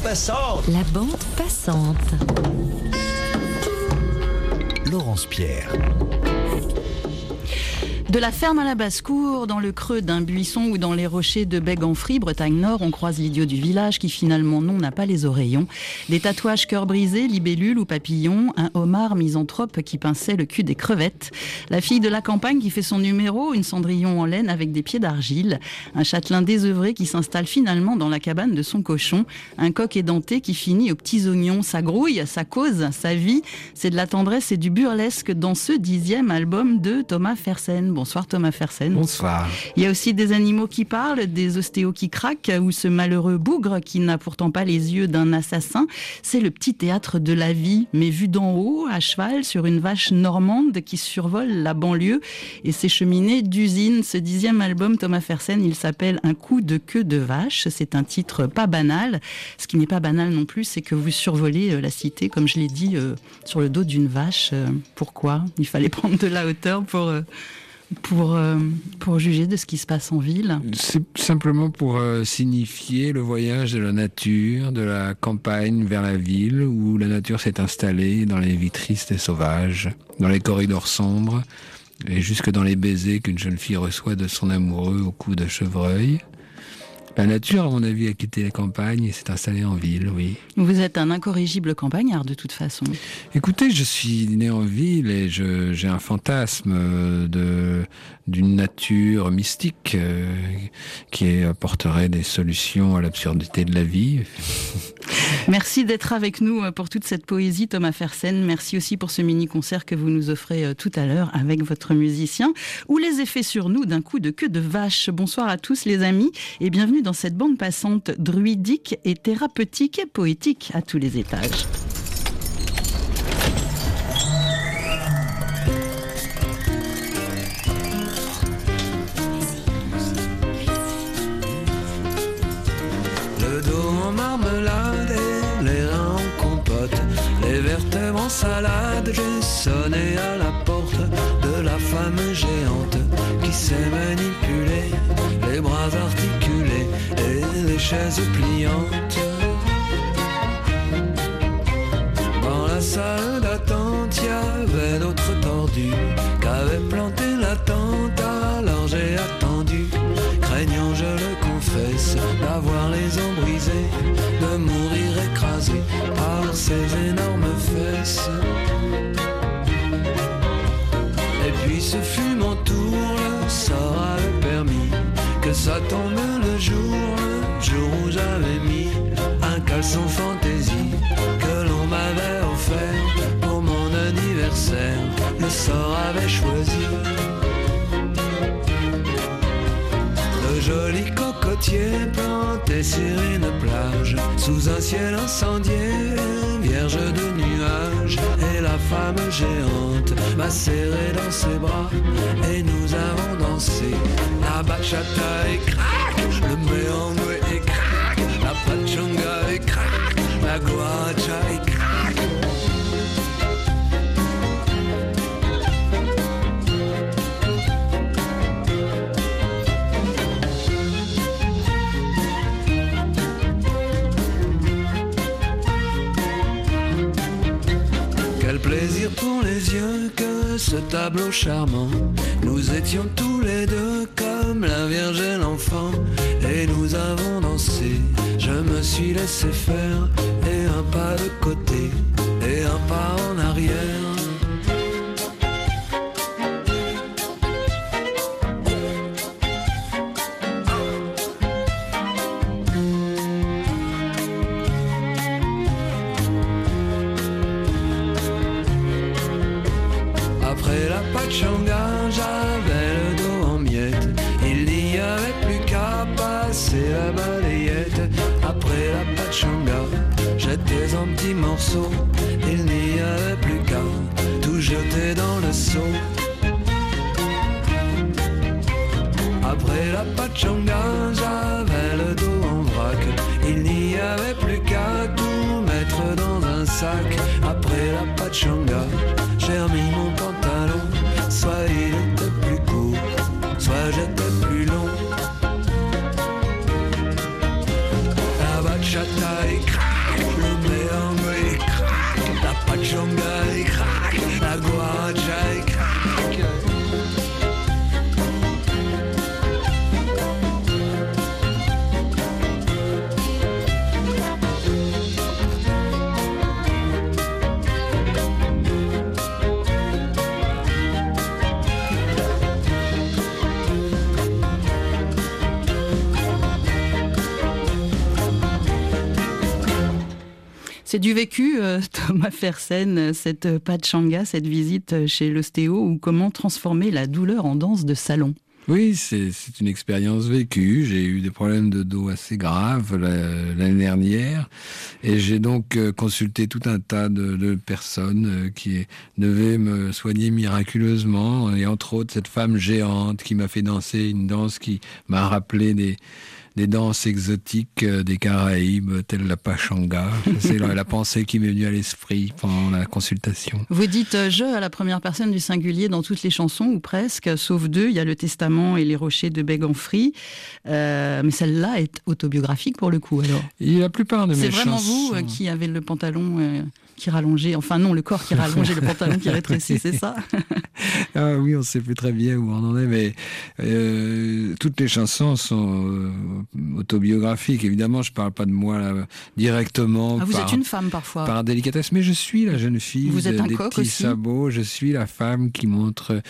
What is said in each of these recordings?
passante. La bande passante. Laurence Pierre. De la ferme à la basse-cour, dans le creux d'un buisson ou dans les rochers de Bègue-en-Frie, Bretagne Nord, on croise l'idiot du village qui finalement non n'a pas les oreillons. Des tatouages cœur brisé, libellules ou papillons, un homard misanthrope qui pinçait le cul des crevettes. La fille de la campagne qui fait son numéro, une Cendrillon en laine avec des pieds d'argile. Un châtelain désœuvré qui s'installe finalement dans la cabane de son cochon. Un coq édenté qui finit aux petits oignons. Sa grouille, sa cause, sa vie, c'est de la tendresse et du burlesque dans ce 10e album de Thomas Fersen. Bonsoir Thomas Fersen. Bonsoir. Il y a aussi des animaux qui parlent, des ostéos qui craquent, ou ce malheureux bougre qui n'a pourtant pas les yeux d'un assassin. C'est le petit théâtre de la vie, mais vu d'en haut, à cheval, sur une vache normande qui survole la banlieue et ses cheminées d'usine. Ce 10e album, Thomas Fersen, il s'appelle Un coup de queue de vache. C'est un titre pas banal. Ce qui n'est pas banal non plus, c'est que vous survolez la cité, comme je l'ai dit, sur le dos d'une vache. Pourquoi ? Il fallait prendre de la hauteur pour juger de ce qui se passe en ville. C'est simplement pour signifier le voyage de la nature, de la campagne vers la ville, où la nature s'est installée dans les vies tristes et sauvages, dans les corridors sombres, et jusque dans les baisers qu'une jeune fille reçoit de son amoureux au cou de chevreuil. La nature, à mon avis, a quitté la campagne et s'est installée en ville, oui. Vous êtes un incorrigible campagnard, de toute façon. Écoutez, je suis né en ville et j'ai un fantasme d'une nature mystique qui apporterait des solutions à l'absurdité de la vie. Merci d'être avec nous pour toute cette poésie, Thomas Fersen. Merci aussi pour ce mini-concert que vous nous offrez tout à l'heure avec votre musicien. Ou les effets sur nous d'un coup de queue de vache. Bonsoir à tous les amis et bienvenue dans cette bande passante druidique et thérapeutique et poétique à tous les étages. Le dos en marmelade et les reins en compote, les vertèbres en salade, j'ai sonné à la porte de la femme géante qui sait manipuler les bras articulés et les chaises pliantes. Dans la salle d'attente, y avait d'autres tordus qu'avaient planté la tente, alors j'ai attendu, craignant, je le confesse, d'avoir les os brisés, de mourir écrasé par ces énormes fesses. Et puis ce fut mon tour, le sort avait permis que ça tombe le jour où j'avais mis un caleçon fantaisie que l'on m'avait offert pour mon anniversaire. Le sort avait choisi de jolis cocotiers plantés sur une plage sous un ciel incendié, vierge de nuages. Et la femme géante m'a serré dans ses bras et nous avons dansé la bachata et crac, le merengue et crac, la pachanga et crac, la guaracha et crac. Quel plaisir pour les yeux que ce tableau charmant. Nous étions tous les deux comme la Vierge et l'enfant, et nous avons dansé. Je me suis laissé faire, et un pas de côté, et un pas en arrière. Après la pachanga, j'avais le dos en miettes. Il n'y avait plus qu'à passer la balayette. Après la pachanga, j'étais en petits morceaux. Il n'y avait plus qu'à tout jeter dans le seau. Après la pachanga, j'avais le dos en vrac. Il n'y avait plus qu'à tout mettre dans un sac. Après la pachanga, j'ai remis mon pantalon. Soit il était plus court, soit j'étais plus long. La bachata et crac, what Jake. C'est du vécu, Thomas Fersen, cette Pachanga, cette visite chez l'ostéo, ou comment transformer la douleur en danse de salon. Oui, c'est une expérience vécue. J'ai eu des problèmes de dos assez graves l'année dernière et j'ai donc consulté tout un tas de personnes qui devaient me soigner miraculeusement, et entre autres cette femme géante qui m'a fait danser une danse qui m'a rappelé des danses exotiques des Caraïbes, telles la Pachanga. C'est la pensée qui m'est venue à l'esprit pendant la consultation. Vous dites « je » à la première personne du singulier dans toutes les chansons, ou presque, sauf deux. Il y a le Testament et les rochers de Beg-en-Fry. Mais celle-là est autobiographique pour le coup, alors. Et la plupart de mes chansons... C'est vraiment vous qui avez le pantalon qui rallongeait, enfin non, le corps qui rallongeait, le pantalon qui rétrécit, c'est ça? Ah oui, on ne sait plus très bien où on en est, mais toutes les chansons sont autobiographiques. Évidemment, je ne parle pas de moi là, directement. Ah, vous êtes une femme parfois. Par délicatesse, mais je suis la jeune fille vous êtes un des coq petits aussi. sabots. Je suis la femme qui montre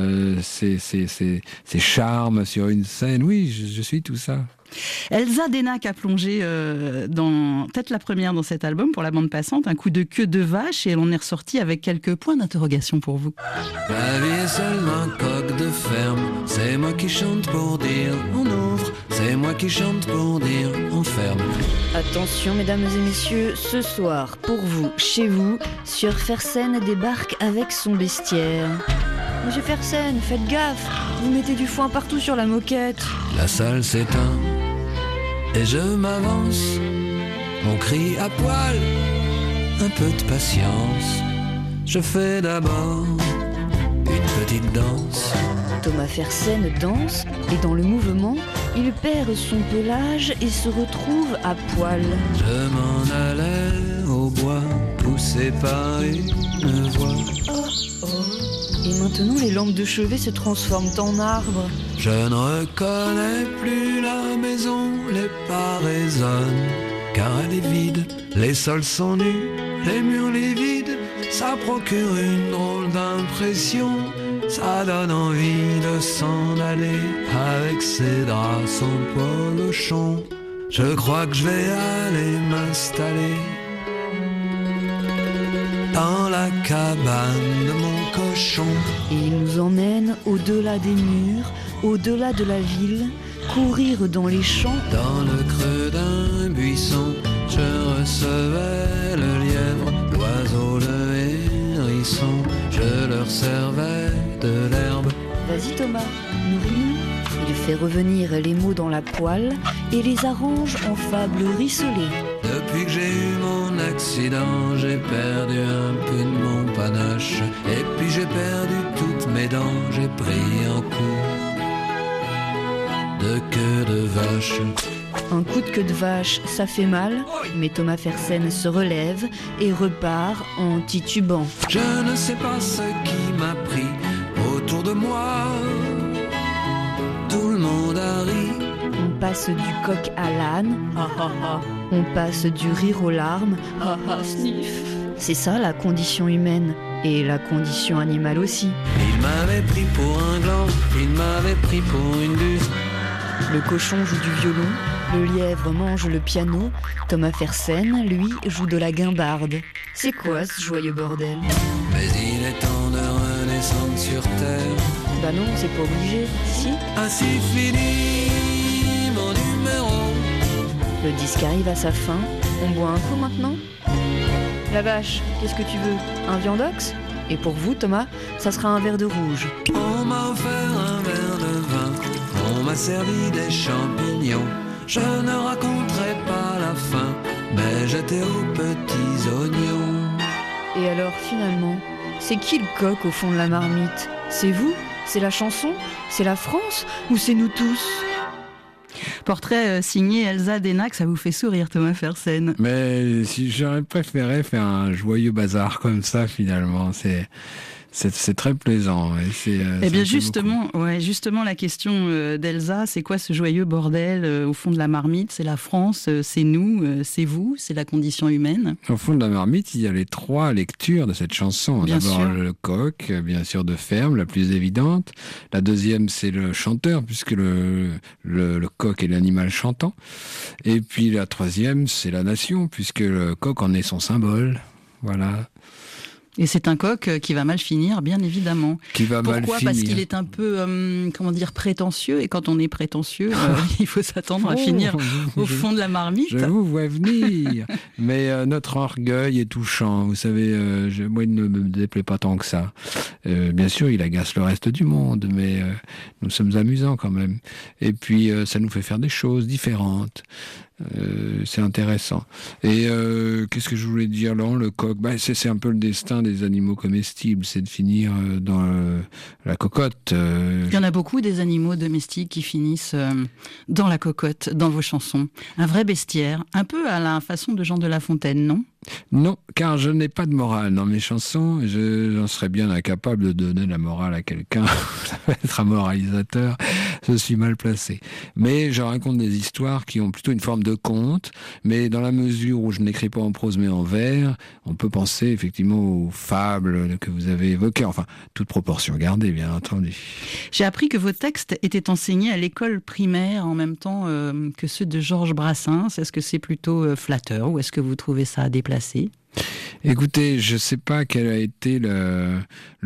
ses charmes sur une scène. Oui, je suis tout ça. Elsa Denac a plongé dans peut-être la première dans cet album pour la bande passante, un coup de queue de vache, et elle en est ressortie avec quelques points d'interrogation pour vous. La vie est seulement un coq de ferme. C'est moi qui chante pour dire on ouvre. C'est moi qui chante pour dire on ferme. Attention mesdames et messieurs, ce soir, pour vous, chez vous, sur Fersen débarque avec son bestiaire. Monsieur Fersen, faites gaffe, vous mettez du foin partout sur la moquette. La salle s'éteint et je m'avance. On crie à poil, un peu de patience. Je fais d'abord une petite danse. Thomas Fersen danse et dans le mouvement, il perd son pelage et se retrouve à poil. Je m'en allais au bois, poussé par une voix. Et maintenant, les lampes de chevet se transforment en arbres. Je ne reconnais plus la maison, les pas résonnent, car elle est vide. Les sols sont nus, les murs livides. Ça procure une drôle d'impression. Ça donne envie de s'en aller avec ses draps sans polochon. Je crois que je vais aller m'installer dans la cabane de mon cochon. Et il nous emmène au-delà des murs, au-delà de la ville, courir dans les champs. Dans le creux d'un buisson, je recevais le lièvre, l'oiseau, le hérisson. Je leur servais de l'herbe. Vas-y Thomas, nourris-nous. Il fait revenir les mots dans la poêle et les arrange en fables rissolées. Depuis que j'ai eu mon accident, j'ai perdu un peu de mon panache. Et puis j'ai perdu toutes mes dents, j'ai pris un coup de queue de vache. Un coup de queue de vache, ça fait mal, mais Thomas Fersen se relève et repart en titubant. Je ne sais pas ce qui m'a pris autour de moi. Tout le monde a ri. On passe du coq à l'âne, on passe du rire aux larmes, sniff. C'est ça la condition humaine, et la condition animale aussi. Il m'avait pris pour un gland, il m'avait pris pour une buse. Le cochon joue du violon, le lièvre mange le piano, Thomas Fersen, lui, joue de la guimbarde. C'est quoi ce joyeux bordel? Mais il est temps de redescendre sur terre. Bah non, c'est pas obligé, si. Ainsi finit mon numéro. Le disque arrive à sa fin, on boit un coup maintenant? La vache, qu'est-ce que tu veux? Un viandox? Et pour vous, Thomas, ça sera un verre de rouge. On m'a offert un verre de vin, on m'a servi des champignons. Je ne raconterai pas la fin, mais j'étais aux petits oignons. Et alors, finalement, c'est qui le coq au fond de la marmite? C'est vous? C'est la chanson? C'est la France? Ou c'est nous tous? Portrait signé Elsa Denac, ça vous fait sourire, Thomas Fersen. Mais si j'aurais préféré faire un joyeux bazar comme ça, finalement, C'est très plaisant. Eh bien justement, la question d'Elsa, c'est quoi ce joyeux bordel au fond de la marmite? C'est la France, c'est nous, c'est vous, c'est la condition humaine. Au fond de la marmite, il y a les 3 lectures de cette chanson. Bien D'abord sûr. le coq, bien sûr de ferme, la plus évidente. La deuxième, c'est le chanteur, puisque le coq est l'animal chantant. Et puis la troisième, c'est la nation, puisque le coq en est son symbole. Voilà. Et c'est un coq qui va mal finir, bien évidemment. Qui va mal Pourquoi ? finir. Parce qu'il est un peu, prétentieux. Et quand on est prétentieux, il faut s'attendre à finir au fond de la marmite. Je vous vois venir. Mais notre orgueil est touchant. Vous savez, moi, il ne me déplaît pas tant que ça. Bien sûr, il agace le reste du monde, mais nous sommes amusants quand même. Et puis, ça nous fait faire des choses différentes. C'est intéressant. Et qu'est-ce que je voulais dire là, le coq, c'est un peu le destin des animaux comestibles, c'est de finir dans la cocotte. Il y en a beaucoup des animaux domestiques qui finissent dans la cocotte, dans vos chansons. Un vrai bestiaire, un peu à la façon de Jean de La Fontaine, non ? Non, car je n'ai pas de morale dans mes chansons. J'en serais bien incapable de donner la morale à quelqu'un. Ça va être un moralisateur. Je suis mal placé. Mais je raconte des histoires qui ont plutôt une forme de conte. Mais dans la mesure où je n'écris pas en prose mais en vers, on peut penser effectivement aux fables que vous avez évoquées. Enfin, toute proportion gardée, bien entendu. J'ai appris que vos textes étaient enseignés à l'école primaire en même temps que ceux de Georges Brassens. Est-ce que c'est plutôt flatteur ou est-ce que vous trouvez ça déplacé ? Écoutez, je ne sais pas quel a été le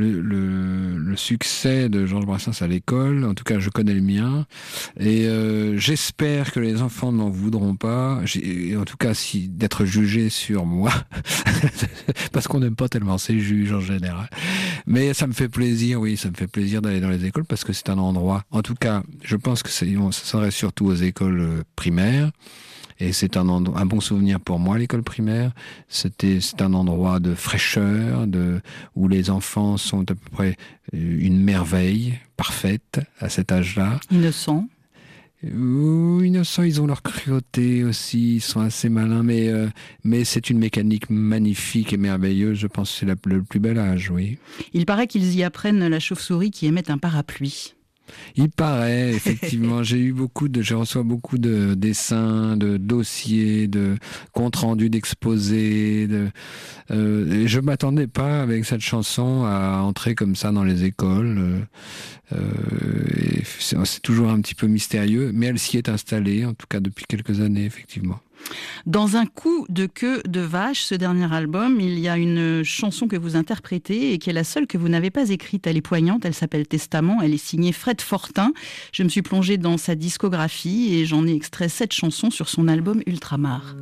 succès de Georges Brassens à l'école. En tout cas, je connais le mien. Et j'espère que les enfants n'en voudront pas. En tout cas, d'être jugés sur moi. Parce qu'on n'aime pas tellement ces juges en général. Mais ça me fait plaisir, oui, ça me fait plaisir d'aller dans les écoles parce que c'est un endroit. En tout cas, je pense que ça s'adresse surtout aux écoles primaires. Et c'est un bon souvenir pour moi, l'école primaire. C'est un endroit de fraîcheur, où les enfants sont à peu près une merveille parfaite à cet âge-là. Innocents. Innocents, ils ont leur cruauté aussi, ils sont assez malins, mais c'est une mécanique magnifique et merveilleuse. Je pense que c'est le plus bel âge, oui. Il paraît qu'ils y apprennent la chauve-souris qui émet un parapluie. Il paraît, effectivement. Je reçois beaucoup de dessins, de dossiers, de comptes rendus d'exposés. Et je m'attendais pas avec cette chanson à entrer comme ça dans les écoles. C'est toujours un petit peu mystérieux, mais elle s'y est installée, en tout cas depuis quelques années, effectivement. Dans Un coup de queue de vache, ce dernier album, il y a une chanson que vous interprétez et qui est la seule que vous n'avez pas écrite. Elle est poignante, elle s'appelle Testament, elle est signée Fred Fortin. Je me suis plongée dans sa discographie et j'en ai extrait 7 chansons sur son album Ultramar.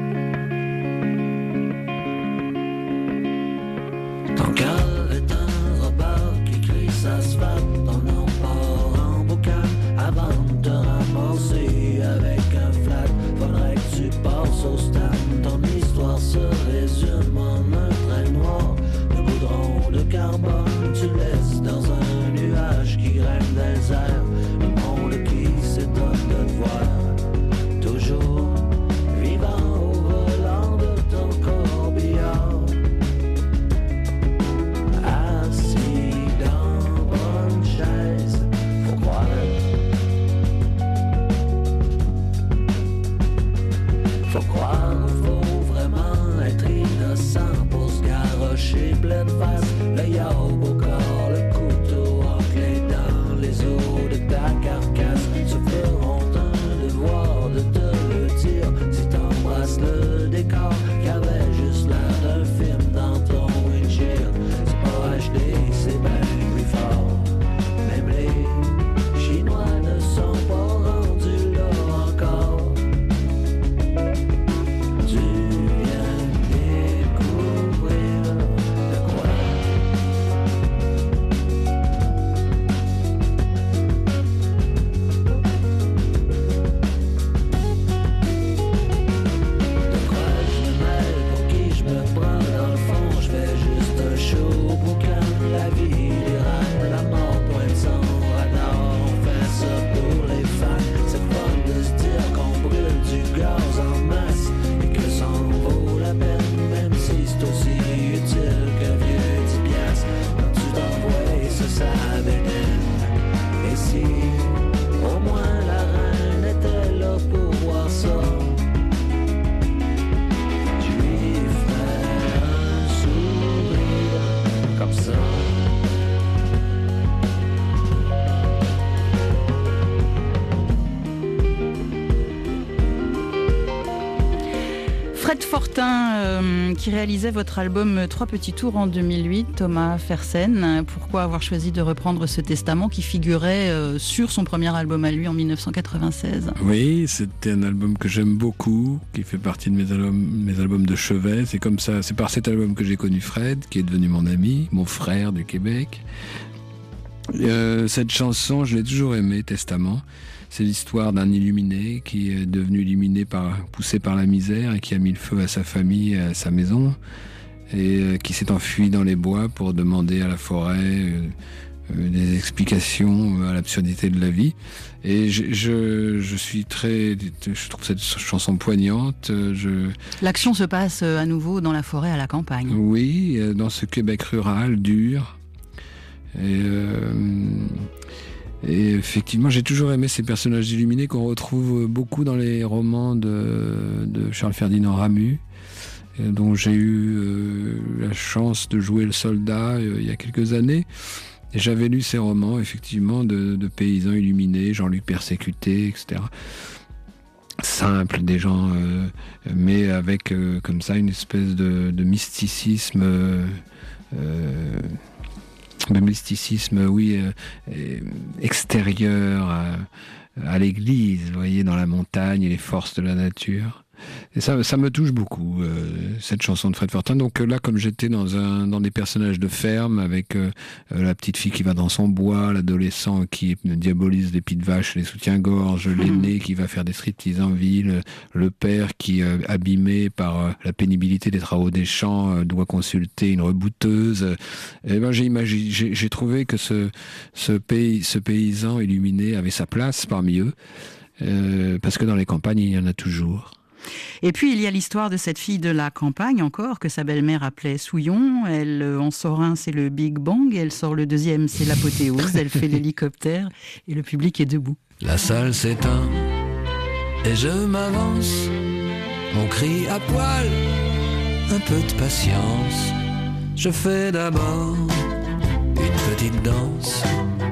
Ton cœur est un robot qui crie sa sphère, ton nom part en boucan avant de te ramasser avec un flat. Faudrait que tu passes au stand, ton histoire se résume en un trait noir. Le goudron de carbone, tu laisses dans un nuage qui graine dans les airs. Le monde qui s'étonne de te voir, toujours vivant au qui réalisait votre album Trois petits tours en 2008, Thomas Fersen. Pourquoi avoir choisi de reprendre ce testament qui figurait sur son premier album à lui en 1996 ? Oui, c'était un album que j'aime beaucoup, qui fait partie de mes albums de chevet. C'est comme ça, c'est par cet album que j'ai connu Fred, qui est devenu mon ami, mon frère du Québec. Cette chanson, je l'ai toujours aimée, Testament. C'est l'histoire d'un illuminé qui est devenu illuminé poussé par la misère et qui a mis le feu à sa famille et à sa maison et qui s'est enfui dans les bois pour demander à la forêt des explications à l'absurdité de la vie. Et je trouve cette chanson poignante. L'action se passe à nouveau dans la forêt, à la campagne. Oui, dans ce Québec rural dur. Et effectivement, j'ai toujours aimé ces personnages illuminés qu'on retrouve beaucoup dans les romans de Charles Ferdinand Ramu, dont j'ai eu la chance de jouer le soldat il y a quelques années. Et j'avais lu ces romans, effectivement, de paysans illuminés, Jean-Luc Persécuté, etc. Simples, des gens, mais avec comme ça une espèce de mysticisme... extérieur à l'église, vous voyez, dans la montagne et les forces de la nature. Et ça me touche beaucoup, cette chanson de Fred Fortin. Donc là, comme j'étais dans des personnages de ferme, avec la petite fille qui va dans son bois, l'adolescent qui diabolise les pieds de vache, les soutiens-gorge, l'aîné qui va faire des striptease en ville, le père qui, abîmé par la pénibilité des travaux des champs, doit consulter une rebouteuse. Et ben j'ai trouvé que ce paysan illuminé avait sa place parmi eux, parce que dans les campagnes, il y en a toujours. Et puis il y a l'histoire de cette fille de la campagne encore, que sa belle-mère appelait Souillon. Elle en sort un, c'est le Big Bang, elle sort le deuxième, c'est l'apothéose. Elle fait l'hélicoptère et le public est debout. La salle s'éteint et je m'avance, mon cri à poil, un peu de patience. Je fais d'abord une petite danse.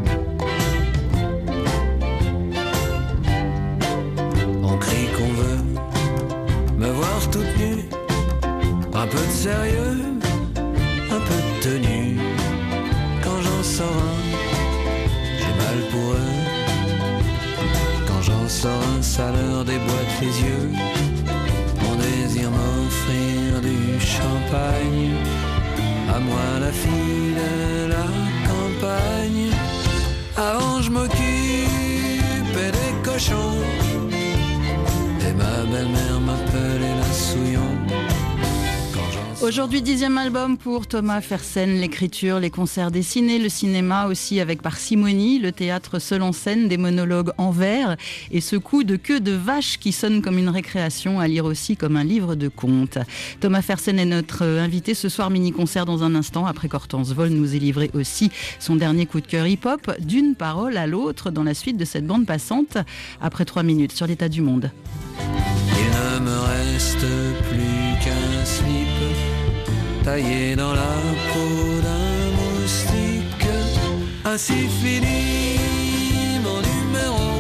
On crie qu'on veut me voir toute nue, un peu de sérieux, un peu de tenue. Quand j'en sors un, j'ai mal pour eux. Quand j'en sors un, ça leur déboîte les yeux. On désire m'offrir du champagne, à moi la fille de la campagne. Avant je m'occupais des cochons, et ma belle-mère m'appelait la Souillon. Aujourd'hui, 10e album pour Thomas Fersen, l'écriture, les concerts dessinés, le cinéma aussi avec parcimonie, le théâtre seul en scène, des monologues en vers et ce coup de queue de vache qui sonne comme une récréation, à lire aussi comme un livre de contes. Thomas Fersen est notre invité ce soir, mini-concert dans un instant, après qu'Hortense Vol nous ait livré aussi son dernier coup de cœur hip-hop, d'une parole à l'autre dans la suite de cette bande passante, après 3 minutes sur l'état du monde. Il ne me reste plus qu'un slip taillé dans la peau d'un moustique. Ainsi finit mon numéro.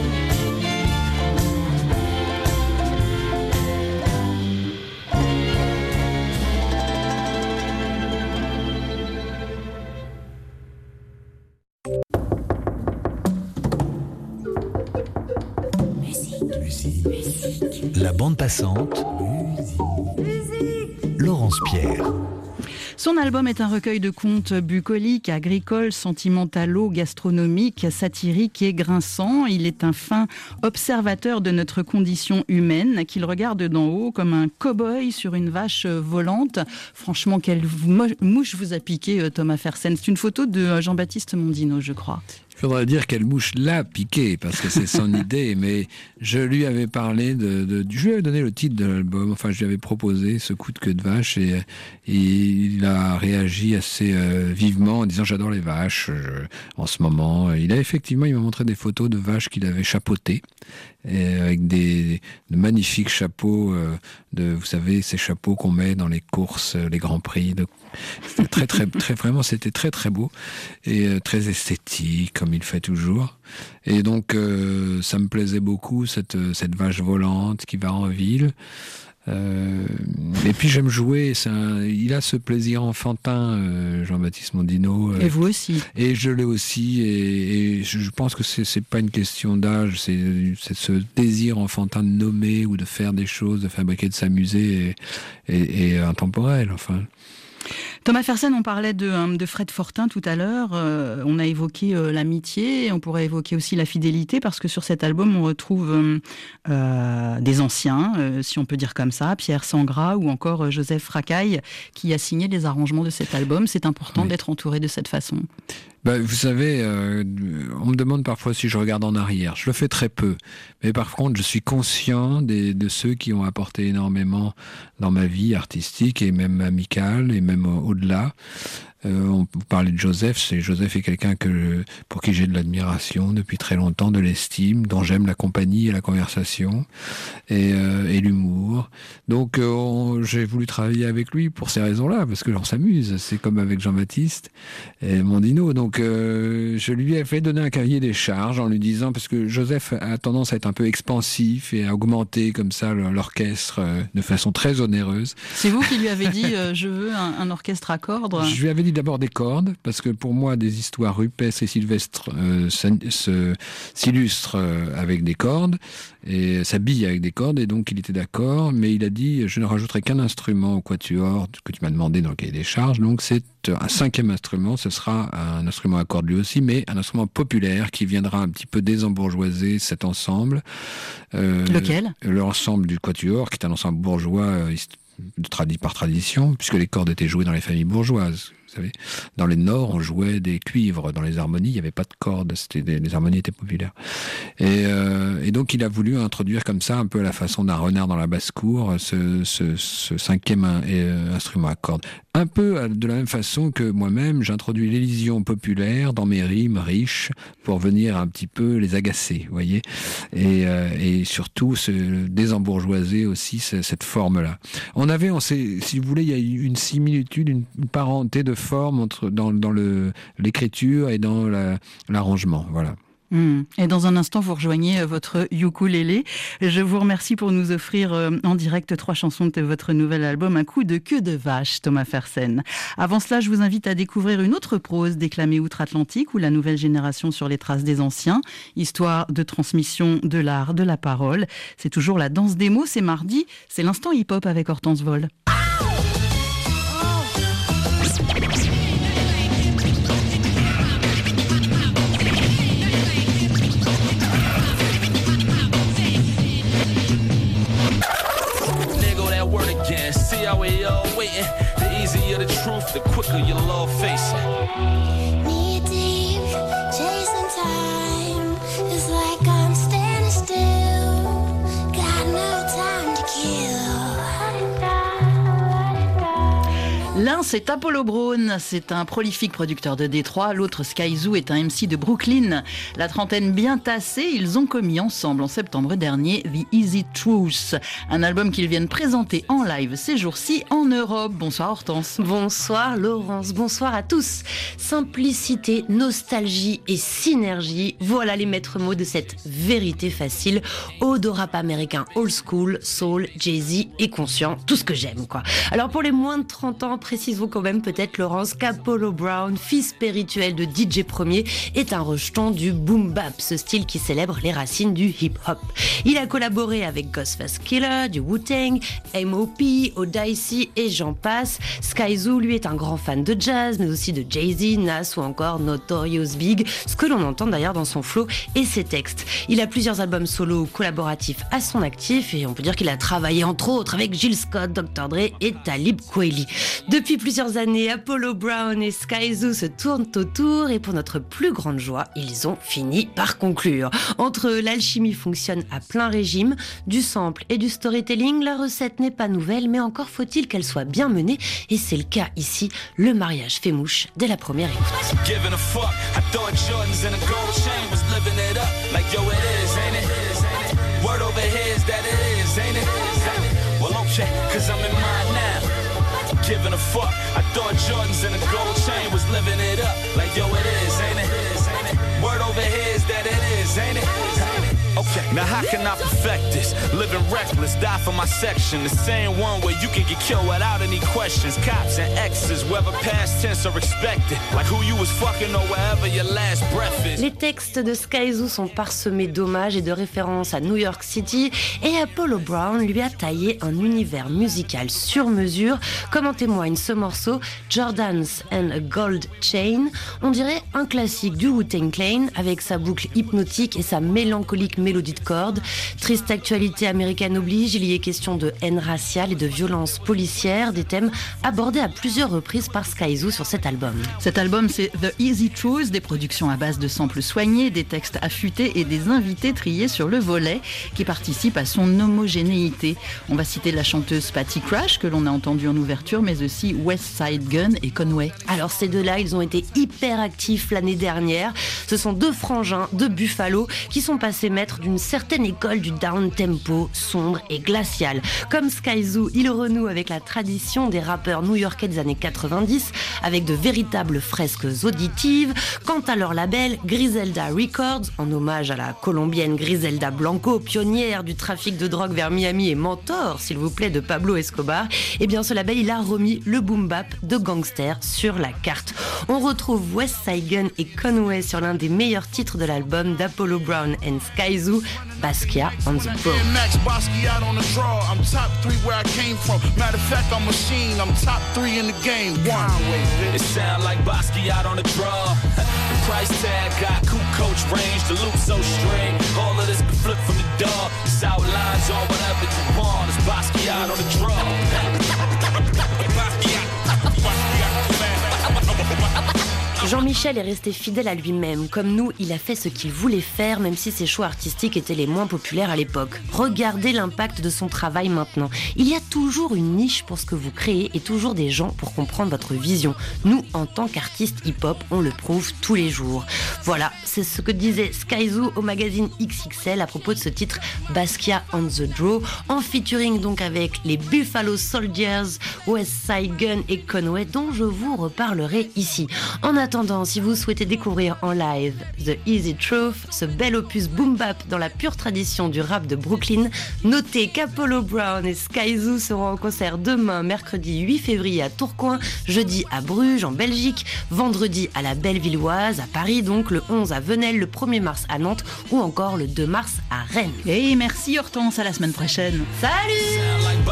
Musique. La bande passante. Musique. Laurence Pierre. Son album est un recueil de contes bucoliques, agricoles, sentimentalo, gastronomiques, satiriques et grinçants. Il est un fin observateur de notre condition humaine qu'il regarde d'en haut comme un cow-boy sur une vache volante. Franchement, quelle mouche vous a piqué, Thomas Fersen. C'est une photo de Jean-Baptiste Mondino, je crois. Il faudrait dire quelle mouche l'a piqué, parce que c'est son idée, mais je lui avais parlé je lui avais donné le titre de l'album, enfin je lui avais proposé ce coup de queue de vache, et il a réagi assez vivement en disant j'adore les vaches en ce moment. Il m'a montré des photos de vaches qu'il avait chapeautées, avec de magnifiques chapeaux, vous savez, ces chapeaux qu'on met dans les courses, les grands prix. C'était vraiment, c'était très très beau et très esthétique, comme il fait toujours. Et donc ça me plaisait beaucoup, cette vache volante qui va en ville. Et puis j'aime jouer, il a ce plaisir enfantin, Jean-Baptiste Mondino. Et vous aussi. Et je l'ai aussi, et je pense que c'est pas une question d'âge, c'est ce désir enfantin de nommer ou de faire des choses, de fabriquer, de s'amuser, et intemporel, enfin. Thomas Fersen, on parlait de Fred Fortin tout à l'heure, on a évoqué l'amitié, on pourrait évoquer aussi la fidélité, parce que sur cet album on retrouve des anciens, si on peut dire comme ça, Pierre Sangras ou encore Joseph Racaille, qui a signé les arrangements de cet album. C'est important d'être entouré de cette façon. Vous savez, on me demande parfois si je regarde en arrière. Je le fais très peu. Mais par contre, je suis conscient de ceux qui ont apporté énormément dans ma vie artistique et même amicale et même au-delà. On parlait de Joseph. Joseph est quelqu'un pour qui j'ai de l'admiration depuis très longtemps, de l'estime, dont j'aime la compagnie et la conversation et l'humour. Donc j'ai voulu travailler avec lui pour ces raisons-là, parce que l'on s'amuse. C'est comme avec Jean-Baptiste et Mondino. Donc je lui ai fait donner un cahier des charges en lui disant, parce que Joseph a tendance à être un peu expansif et à augmenter comme ça l'orchestre de façon très onéreuse. C'est vous qui lui avez dit je veux un orchestre à cordes. Je lui avais dit d'abord des cordes, parce que pour moi des histoires rupestres et sylvestres s'illustrent avec des cordes et s'habillent avec des cordes, et donc il était d'accord, mais il a dit je ne rajouterai qu'un instrument au quatuor que tu m'as demandé dans le cahier des charges, donc c'est un 5e instrument, ce sera un instrument à cordes lui aussi, mais un instrument populaire qui viendra un petit peu désembourgeoiser cet ensemble. Lequel ? L'ensemble du quatuor, qui est un ensemble bourgeois par tradition, puisque les cordes étaient jouées dans les familles bourgeoises. Vous savez, dans les Nord, on jouait des cuivres. Dans les harmonies, il n'y avait pas de cordes. Les harmonies étaient populaires. Et donc, il a voulu introduire comme ça, un peu à la façon d'un renard dans la basse-cour, ce 5e instrument à cordes. Un peu de la même façon que moi-même, j'introduis l'élision populaire dans mes rimes riches pour venir un petit peu les agacer, vous voyez, et surtout désembourgeoiser aussi cette forme-là. Si vous voulez, il y a une similitude, une parenté de forme dans l'écriture et dans l'arrangement, voilà. Et dans un instant, vous rejoignez votre ukulélé. Je vous remercie pour nous offrir en direct 3 chansons de votre nouvel album, Un coup de queue de vache, Thomas Fersen. Avant cela, je vous invite à découvrir une autre prose déclamée outre-Atlantique, ou la nouvelle génération sur les traces des anciens, histoire de transmission de l'art, de la parole. C'est toujours la danse des mots, c'est mardi, c'est l'instant hip-hop avec Hortense Vol. See how we all waiting. The easier the truth, the quicker your love face it. Knee deep, chasing time. It's like I'm standing still. Got no time to kill. L'un, c'est Apollo Brown, c'est un prolifique producteur de Détroit. L'autre, Skyzoo, est un MC de Brooklyn. La trentaine bien tassée, ils ont commis ensemble en septembre dernier The Easy Truth, un album qu'ils viennent présenter en live ces jours-ci en Europe. Bonsoir Hortense. Bonsoir Laurence, bonsoir à tous. Simplicité, nostalgie et synergie, voilà les maîtres mots de cette vérité facile. Ode au rap américain old school, soul, Jay-Z et conscient, tout ce que j'aime quoi. Alors pour les moins de 30 ans, précisons quand même peut-être Laurence qu'Apollo Brown, fils spirituel de DJ Premier, est un rejeton du boom bap, ce style qui célèbre les racines du hip-hop. Il a collaboré avec Ghostface Killah, du Wu-Tang, M.O.P., Odaisy et j'en passe. Skyzoo, lui, est un grand fan de jazz, mais aussi de Jay-Z, Nas ou encore Notorious Big, ce que l'on entend d'ailleurs dans son flow et ses textes. Il a plusieurs albums solo collaboratifs à son actif et on peut dire qu'il a travaillé entre autres avec Jill Scott, Dr. Dre et Talib Kweli. Depuis plusieurs années, Apollo Brown et Skyzoo se tournent autour et pour notre plus grande joie, ils ont fini par conclure. Entre eux, l'alchimie fonctionne à plein régime, du sample et du storytelling, la recette n'est pas nouvelle, mais encore faut-il qu'elle soit bien menée et c'est le cas ici, le mariage fait mouche dès la première écoute. Giving a fuck, I thought Jordans and a gold chain was living it up. Like yo, it is, ain't it? Word over here is that it is, ain't it? Okay. Now how can I perfect this? Living reckless, die for my section. The same one where you can get killed without any questions. Cops and exes, whether past tense or expected. Like who you was fucking or wherever your last breath is. Les textes de Skyzoo sont parsemés d'hommages et de références à New York City et Apollo Brown lui a taillé un univers musical sur mesure, comme en témoigne ce morceau Jordans and a Gold Chain. On dirait un classique du Wu-Tang Clan avec sa boucle hypnotique et sa mélancolique mélodie de cordes. Triste actualité américaine oblige, il y est question de haine raciale et de violence policière, des thèmes abordés à plusieurs reprises par Skyzoo sur cet album. Cet album, c'est The Easy Truth, des productions à base de samples soignés, des textes affûtés et des invités triés sur le volet qui participent à son homogénéité. On va citer la chanteuse Patty Crash que l'on a entendue en ouverture, mais aussi West Side Gun et Conway. Alors ces deux-là, ils ont été hyper actifs l'année dernière. Ce sont deux frangins de Buffalo qui sont passés maîtres d'une certaine école du down-tempo sombre et glacial. Comme Skyzoo, ils renouent avec la tradition des rappeurs new-yorkais des années 90 avec de véritables fresques auditives. Quant à leur label, Griselda Records, en hommage à la colombienne Griselda Blanco, pionnière du trafic de drogue vers Miami et mentor, s'il vous plaît, de Pablo Escobar, eh bien ce label, il a remis le boom-bap de Gangster sur la carte. On retrouve West Side Gun et Conway sur l'un des meilleurs titres de l'album d'Apollo Brown and Skyzoo, Basquiat on the Pro. Max Basquiat on the draw. I'm top 3 where I came from. Matter of fact, I'm machine. I'm top 3 in the game. One. It sound like Basquiat on the draw. Price tag got cool coach range. The loop so straight. All of this can flip from the door. South lines or whatever you want. It's Basquiat on the draw. Jean-Michel est resté fidèle à lui-même. Comme nous, il a fait ce qu'il voulait faire, même si ses choix artistiques étaient les moins populaires à l'époque. Regardez l'impact de son travail maintenant. Il y a toujours une niche pour ce que vous créez et toujours des gens pour comprendre votre vision. Nous, en tant qu'artistes hip-hop, on le prouve tous les jours. Voilà, c'est ce que disait Skyzoo au magazine XXL à propos de ce titre Basquiat on the Draw, en featuring donc avec les Buffalo Soldiers, West Side Gun et Conway, dont je vous reparlerai ici. En attendant, si vous souhaitez découvrir en live The Easy Truth, ce bel opus boom-bap dans la pure tradition du rap de Brooklyn, notez qu'Apollo Brown et Skyzoo seront en concert demain, mercredi 8 février à Tourcoing, jeudi à Bruges en Belgique, vendredi à la Bellevilloise à Paris, donc le 11 à Venelle, le 1er mars à Nantes ou encore le 2 mars à Rennes. Et merci Hortense, à la semaine prochaine. Salut!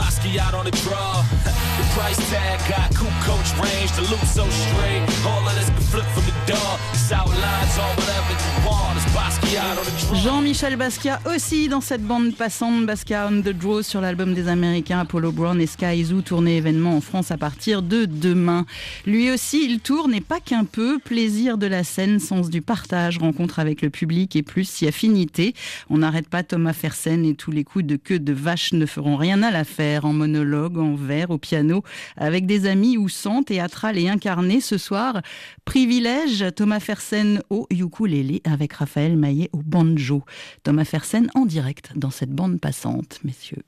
Jean-Michel Basquiat aussi dans cette bande passante, Basquiat on the Draw sur l'album des Américains Apollo Brown et Skyzoo, tournée événement en France à partir de demain. Lui aussi, il tourne et pas qu'un peu, plaisir de la scène, sens du partage, rencontre avec le public et plus si affinité. On n'arrête pas Thomas Fersen et tous les coups de queue de vache ne feront rien à l'affaire, en monologue, en vers, au piano, avec des amis ou sans, théâtral et incarné ce soir. Privilège, Thomas Fersen au ukulélé avec Raphaël Maillet au banjo. Thomas Fersen en direct dans cette bande passante, messieurs.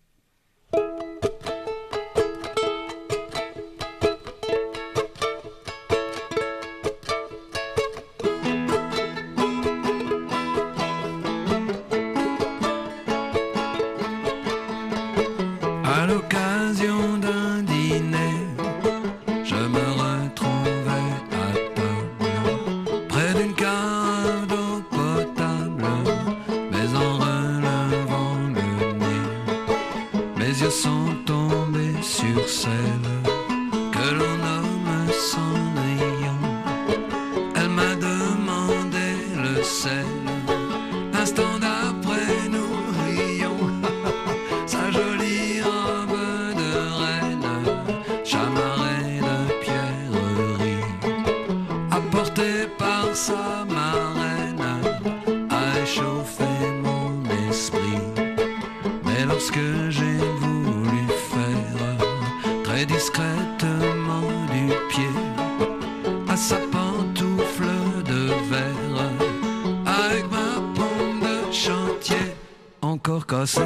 À l'occasion d'un dîner, je me retrouvais à table, près d'une cave d'eau potable, mais en relevant le nez, mes yeux sont tombés sur celle que l'on nomme Cendrillon. Elle m'a demandé le sel, l'instant d'après nous rions. Sa jolie robe de reine, chamarrée de pierreries, apportée par sa marraine, a échauffé mon esprit. Mais lorsque j'ai voulu faire très discrètement du pied à sa pantoufle de verre, avec ma pompe de chantier encore cassée,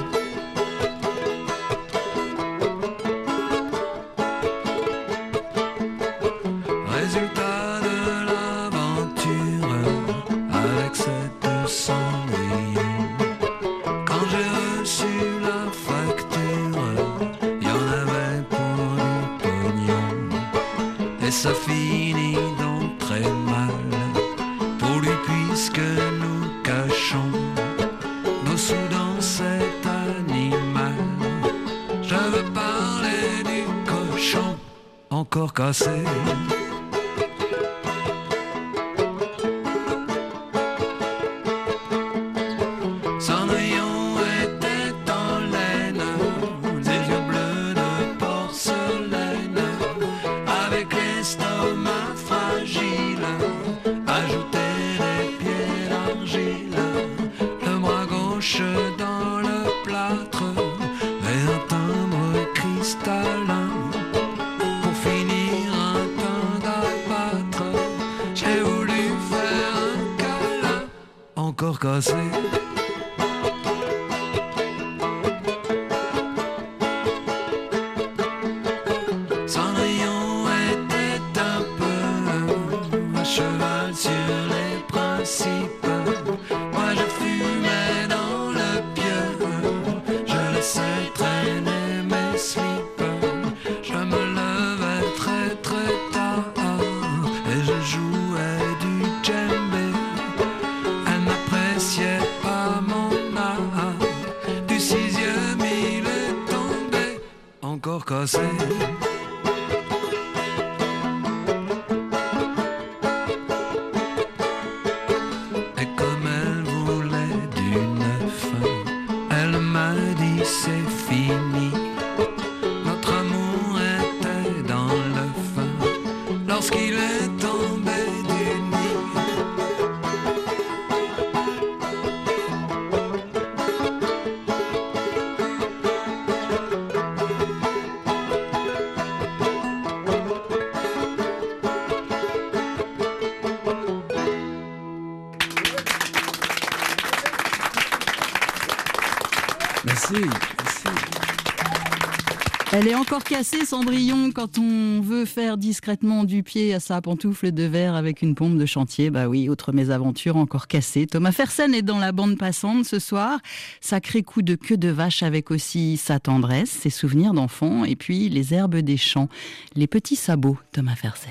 résultat de l'aventure avec cette Cendrillon. ça finit donc très mal pour lui puisque nous cachons nos sous dans cet animal. Je veux parler du cochon encore cassé. Cassé. Cendrillon était un peu à cheval sur les principes. Moi je fumais dans le pieu, je laissais traîner mes slips. Je me levais très très tard et je jouais du djembé. Pas mon art, du 6e il est tombé, encore cassé. Et comme elle voulait du neuf, elle m'a dit c'est fini. Notre amour était dans le feu lorsqu'il est tombé du nid. Elle est encore cassée, Cendrillon, quand on veut faire discrètement du pied à sa pantoufle de verre avec une pompe de chantier. Bah oui, autre mésaventure encore cassée. Thomas Fersen est dans la bande passante ce soir. Sacré coup de queue de vache avec aussi sa tendresse, ses souvenirs d'enfant et puis les herbes des champs. Les petits sabots, Thomas Fersen.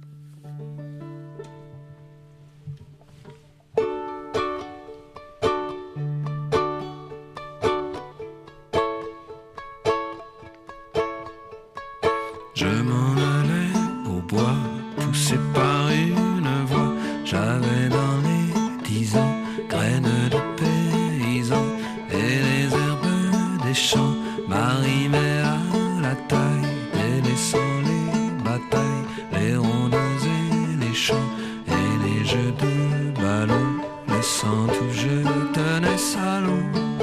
Je m'en allais au bois, poussé par une voix. J'avais dans les 10 ans, graines de paysans, et les herbes des champs m'arrivaient à la taille, délaissant les batailles, les rondins et les chants, et les jeux de ballon, laissant tout je tenais salon.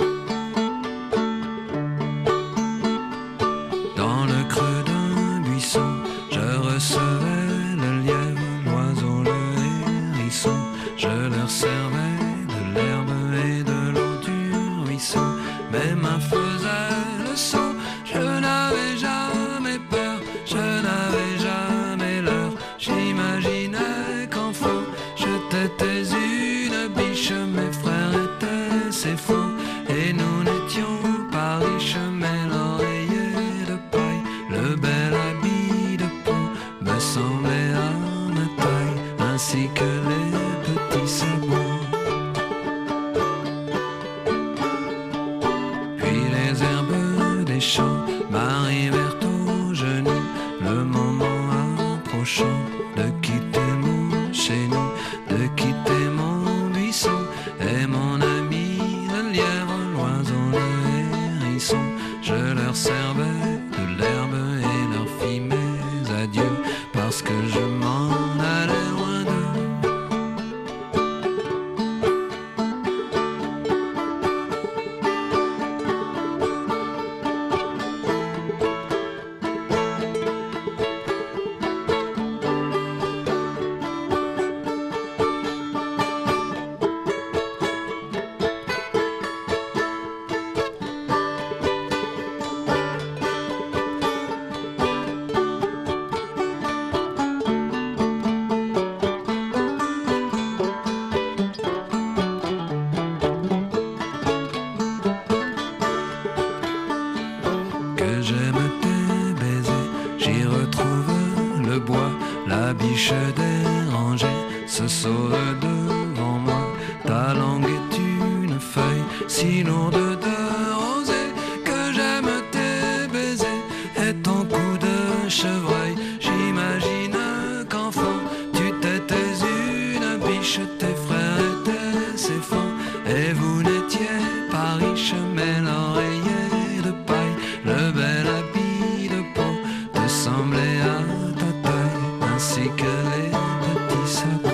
Dans le creux d'un buisson, je recevais le lièvre, l'oiseau, le hérisson. Je leur servais de l'herbe et de l'eau du ruisseau. Mes mains faisaient le saut, je n'avais jamais peur, je n'avais jamais l'heure. J'imaginais qu'enfant, je t'étais une biche, mes frères étaient ses faux, et nous n'étions pas riches, mais l'oreiller de paille, le bel habit de peau me semblait à ma taille, ainsi que les petits sabots. Puis les herbes des champs m'arrivèrent aux genoux, le moment approchant de quitter mon chez nous, de quitter mon buisson et si lourde de rosée, que j'aime tes baisers et ton cou de chevreuil. J'imagine qu'enfant tu t'étais une biche, tes frères étaient ses fans, et vous n'étiez pas riche, mais l'oreiller de paille, le bel habit de peau te semblait à ta taille, ainsi que les petits sabots.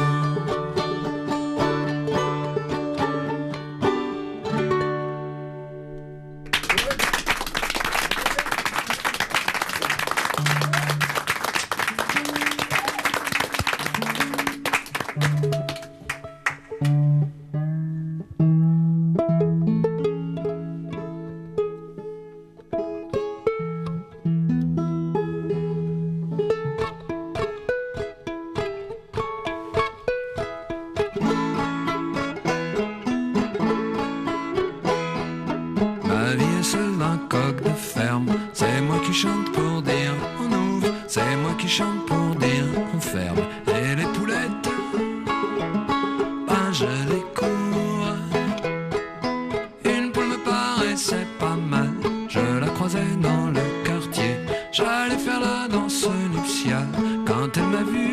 Ma vie est seule un coq de ferme, c'est moi qui chante pour dire on ouvre, c'est moi qui chante pour dire on ferme. Et les poulettes, ben je les cours. Une poule me paraissait pas mal, je la croisais dans le quartier, j'allais faire la danse nuptiale quand elle m'a vu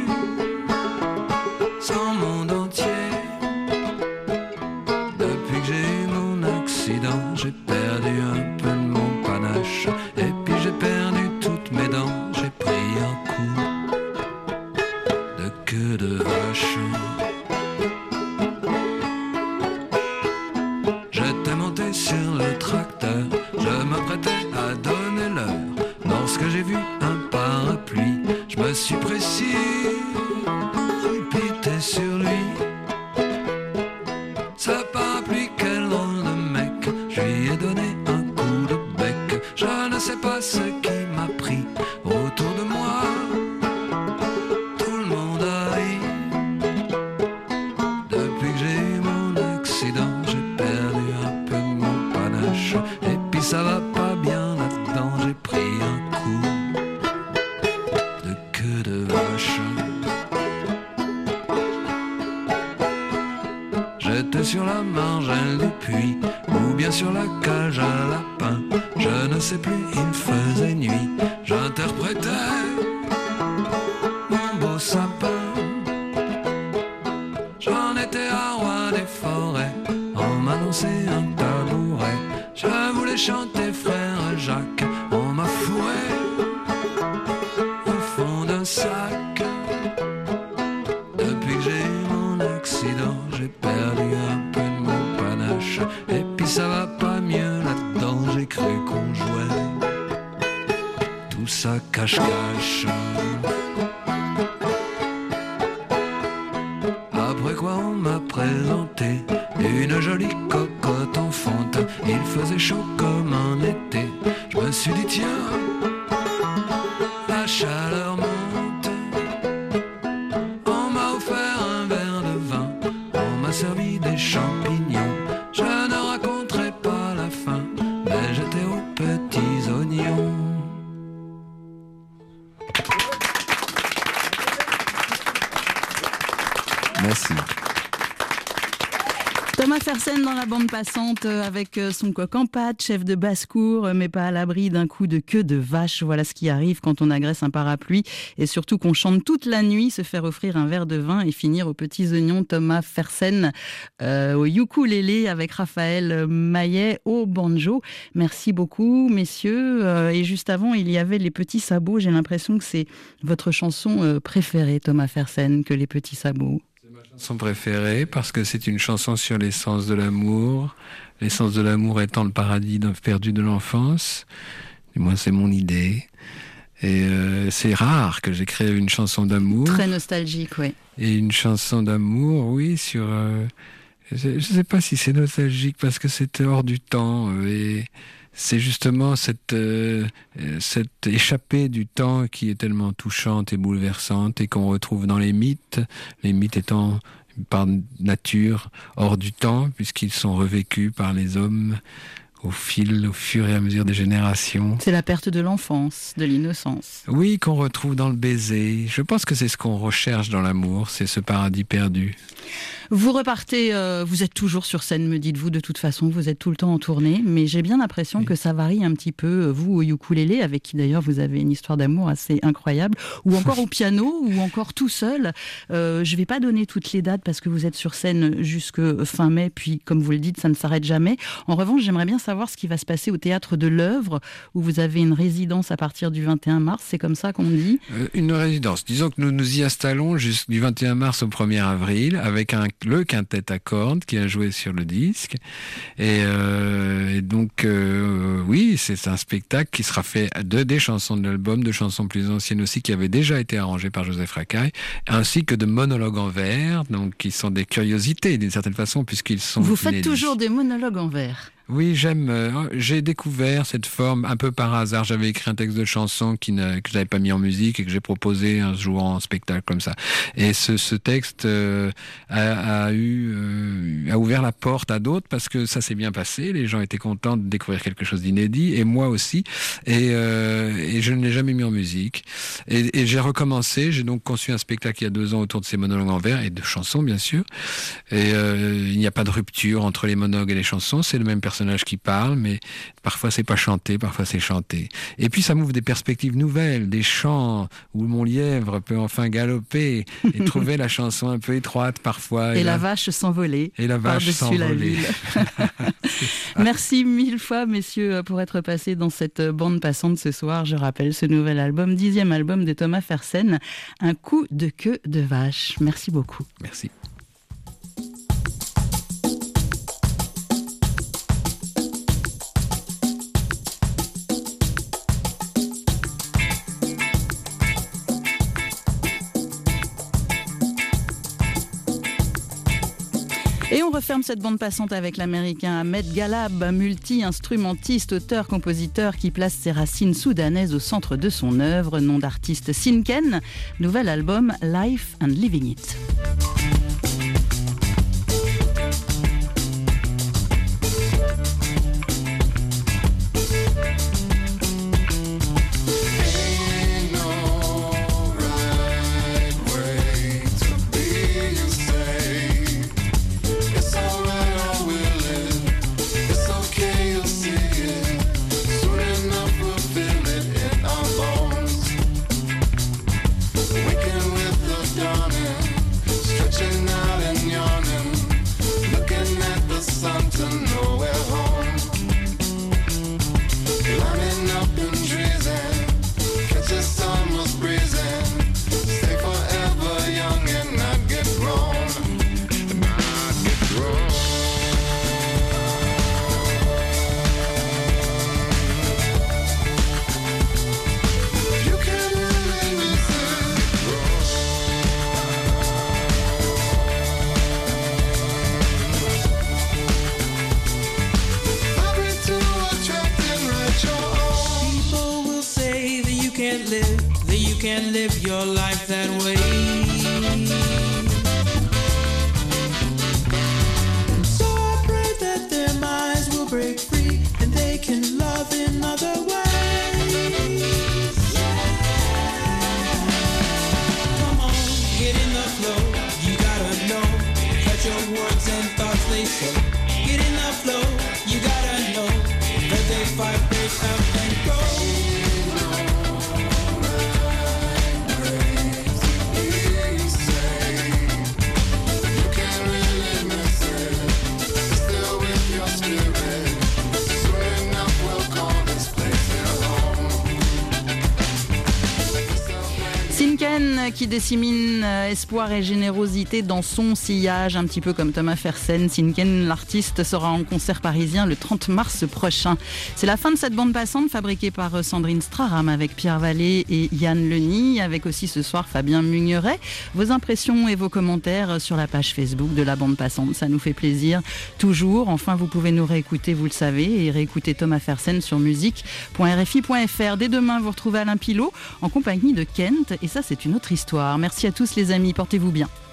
sans monde entier. Depuis que j'ai eu mon accident, j'ai perdu un peu de mon panache, et puis j'ai perdu toutes mes dents, j'ai pris un coup de queue de vache. J'étais monté sur le tracteur, je m'apprêtais à donner l'heure, lorsque j'ai vu un parapluie, je me suis précipité sur lui. Ce parapluie, quel drôle de mec, je lui ai donné un coup de bec. Je ne sais pas ce qui m'a pris autour de moi, tout le monde a ri. Depuis que j'ai eu mon accident, j'ai perdu un peu de mon panache, et puis ça va pas bien là-dedans, j'ai pris un coup de queue de vache. J'étais sur la margelle du puits, ou bien sur la cage à lapin, je ne sais plus, il faisait nuit, j'interprétais mon beau sapin. J'en étais à roi des forêts, on m'a lancé un tabouret, je voulais chanter frère Jacques, on m'a fourré au fond d'un sac. Depuis que j'ai eu mon accident, j'ai perdu un peu de mon panache, et puis ça va pas mieux là-dedans, j'ai cru qu'on jouait tout ça cache-cache. Après quoi on m'a présenté une jolie cocotte en fonte, il faisait chaud comme en été, je me suis dit tiens, la chaleur monte. On m'a offert un verre de vin, on m'a servi des champignons, je ne raconterai pas la fin, mais j'étais aux petits oignons. Merci. Thomas Fersen dans la bande passante avec son coq en pâte, chef de basse-cour, mais pas à l'abri d'un coup de queue de vache. Voilà ce qui arrive quand on agresse un parapluie et surtout qu'on chante toute la nuit, se faire offrir un verre de vin et finir aux petits oignons. Thomas Fersen au ukulélé avec Raphaël Maillet au banjo. Merci beaucoup messieurs. Et juste avant, il y avait Les Petits Sabots. J'ai l'impression que c'est votre chanson préférée, Thomas Fersen, que Les Petits Sabots. Chanson préférée parce que c'est une chanson sur l'essence de l'amour. L'essence de l'amour étant le paradis perdu de l'enfance. Du moins, c'est mon idée. Et c'est rare que j'écrive une chanson d'amour. Très nostalgique, oui. Et une chanson d'amour, oui, sur... je ne sais pas si c'est nostalgique parce que c'était hors du temps. Et c'est justement cette échappée du temps qui est tellement touchante et bouleversante et qu'on retrouve dans les mythes étant par nature hors du temps puisqu'ils sont revécus par les hommes au fur et à mesure des générations. C'est la perte de l'enfance, de l'innocence. Oui, qu'on retrouve dans le baiser. Je pense que c'est ce qu'on recherche dans l'amour, c'est ce paradis perdu. Vous repartez, vous êtes toujours sur scène, me dites-vous, de toute façon, vous êtes tout le temps en tournée, mais j'ai bien l'impression que ça varie un petit peu, vous au ukulélé, avec qui d'ailleurs vous avez une histoire d'amour assez incroyable, ou encore au piano, ou encore tout seul. Je vais pas donner toutes les dates parce que vous êtes sur scène jusque fin mai, puis comme vous le dites, ça ne s'arrête jamais. En revanche, j'aimerais bien savoir ce qui va se passer au Théâtre de l'Œuvre, où vous avez une résidence à partir du 21 mars, c'est comme ça qu'on dit? Une résidence. Disons que nous nous y installons du 21 mars au 1er avril, avec le quintet à cordes qui a joué sur le disque. Et donc, oui, c'est un spectacle qui sera fait des chansons de l'album, de chansons plus anciennes aussi, qui avaient déjà été arrangées par Joseph Racaille, ainsi que de monologues en vers, donc qui sont des curiosités d'une certaine façon, puisqu'ils sont Vous faites inédits. toujours des monologues en vers? Oui, j'ai découvert cette forme un peu par hasard. J'avais écrit un texte de chanson que j'avais pas mis en musique et que j'ai proposé un jour en spectacle comme ça. Et ce texte a ouvert la porte à d'autres parce que ça s'est bien passé. Les gens étaient contents de découvrir quelque chose d'inédit et moi aussi. Et je ne l'ai jamais mis en musique. Et j'ai recommencé. J'ai donc conçu un spectacle il y a 2 ans autour de ces monologues en vers et de chansons bien sûr. Et il n'y a pas de rupture entre les monologues et les chansons. C'est le même personnage qui parle, mais parfois c'est pas chanté, parfois c'est chanté. Et puis ça m'ouvre des perspectives nouvelles, des chants où mon lièvre peut enfin galoper et trouver la chanson un peu étroite parfois. Et la vache s'envoler. Et la vache s'envoler. Merci 1000 fois, messieurs, pour être passés dans cette bande passante ce soir. Je rappelle ce nouvel album, 10e album de Thomas Fersen, Un coup de queue de vache. Merci beaucoup. Merci. Et on referme cette bande passante avec l'américain Ahmed Galab, multi-instrumentiste, auteur, compositeur qui place ses racines soudanaises au centre de son œuvre, nom d'artiste Sinken, nouvel album Life and Living It. Can't live your life that way. So I pray that their minds will break free and they can love in other ways. Come on, get in the flow. You gotta know that your words and thoughts they show. Get in the flow. You gotta know that they vibrate up and go. Qui dissémine espoir et générosité dans son sillage, un petit peu comme Thomas Fersen. Sinken, l'artiste, sera en concert parisien le 30 mars prochain. C'est la fin de cette bande passante fabriquée par Sandrine Straram avec Pierre Vallée et Yann Leny, avec aussi ce soir Fabien Mugneret. Vos impressions et vos commentaires sur la page Facebook de la bande passante, ça nous fait plaisir toujours. Enfin, vous pouvez nous réécouter, vous le savez, et réécouter Thomas Fersen sur musique.rfi.fr. Dès demain, vous retrouvez Alain Pilot en compagnie de Kent, et ça c'est une autre histoire. Merci à tous les amis, portez-vous bien.